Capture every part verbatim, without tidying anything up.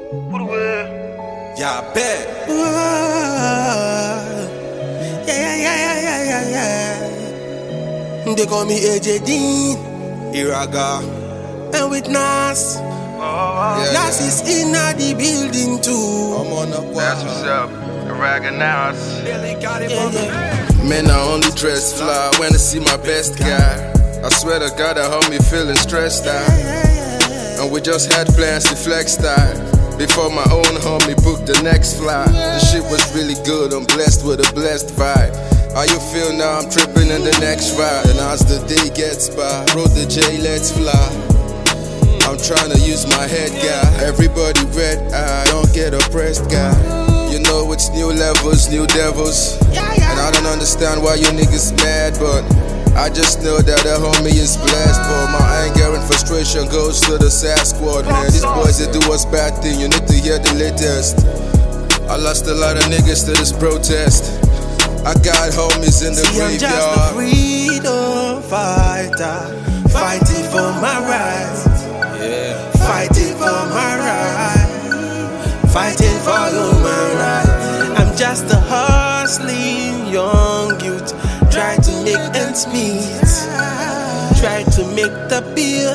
Yeah, I bet. Whoa. Yeah, yeah, yeah, yeah, yeah, yeah. They call me A J Dean, Iraga. and with Nas. Yeah, Nas yeah. is in the building too. I'm on the That's what's up. Iraga Nas. Yeah, yeah. Man, I only dress fly when I see my best guy. I swear to God, I hold me feeling stressed out. And we just had plans to flex style before my own homie booked the next fly. The shit was really good, I'm blessed with a blessed vibe. How you feel now? I'm tripping in the next ride. And as the day gets by, wrote the J, let's fly. I'm trying to use my head, guy. Everybody red eye, don't get oppressed, guy. You know it's new levels, new devils. And I don't understand why you niggas mad, but I just know that the homie is blessed. But my anger and frustration goes to the sad squad, man. These boys, they do us bad thing, you need to hear the latest. I lost a lot of niggas to this protest. I got homies in the See, I'm just a graveyard. freedom fighter, fighting for my rights, Yeah. fighting for my rights, fighting for human rights. I'm just a hustling young youth, trying to make ends meet, try to make the bill,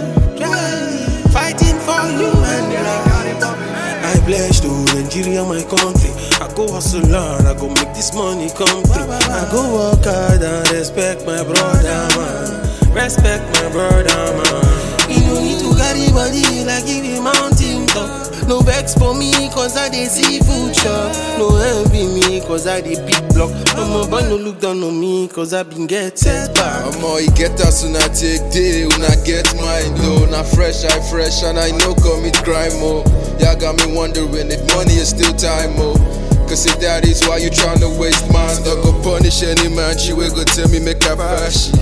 fighting for human rights. I pledge to Nigeria, my country. I go hustle hard, I go make this money come through. I go work hard and respect my brother, man. Respect my brother, man. You no need to carry body like if you mountain top. No vex for me, cause I dey see food shop. No envy me, cause I dey big block. I'ma but no look down on me, cause I been get set back. I'm all you get us when I take day, when I get mine though. Not fresh, I fresh, and I know commit crime, oh. Y'all got me wondering if money is still time, oh. Cause if that is why you tryna waste mine, don't go punish any man, she will go tell me make a fashion.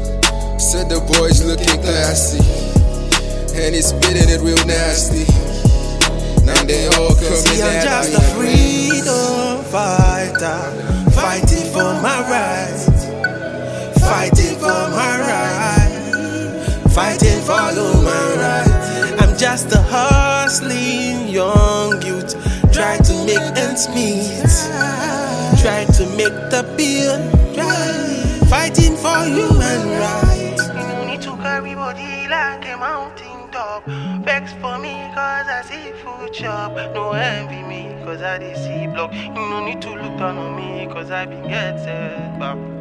Said the boys looking classy, and he's spitting it real nasty. Now they all coming See, I'm at just me. a freedom fighter, fighting for my rights, fighting for my rights, fighting for human rights. I'm just a hustling young youth, trying to make ends meet, trying to make the bill, fighting for human rights. You no need to carry body like a mountain top. Vex for me cause I see food shop. No envy me cause I dey see block. You no need to look down on me cause I been get set back.